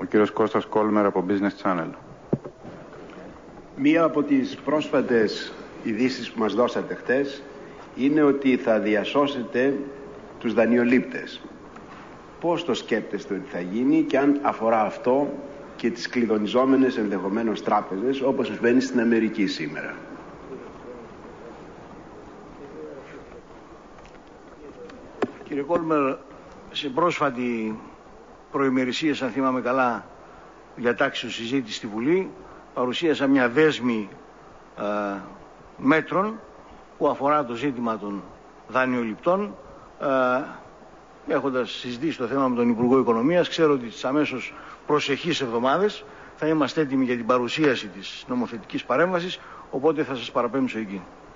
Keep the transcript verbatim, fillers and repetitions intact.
κύριος Κώστας Κόλμερ από Business Channel. Μία από τις πρόσφατες ειδήσεις που μας δώσατε χτες είναι ότι θα διασώσετε τους δανειολήπτες. Πώς το σκέπτεστε ότι θα γίνει και αν αφορά αυτό και τις κλειδονιζόμενες ενδεχομένως τράπεζες όπως συμβαίνει στην Αμερική σήμερα? Κύριε Κόλμερ, σε πρόσφατη προημερησία, αν θυμάμαι καλά, διατάξεως συζήτηση στη Βουλή, παρουσίασα μια δέσμη ε, μέτρων που αφορά το ζήτημα των δανειοληπτών. Ε, έχοντας συζητήσει το θέμα με τον Υπουργό Οικονομίας, ξέρω ότι τις αμέσως προσεχείς εβδομάδες θα είμαστε έτοιμοι για την παρουσίαση της νομοθετικής παρέμβασης, οπότε θα σας παραπέμψω εκεί.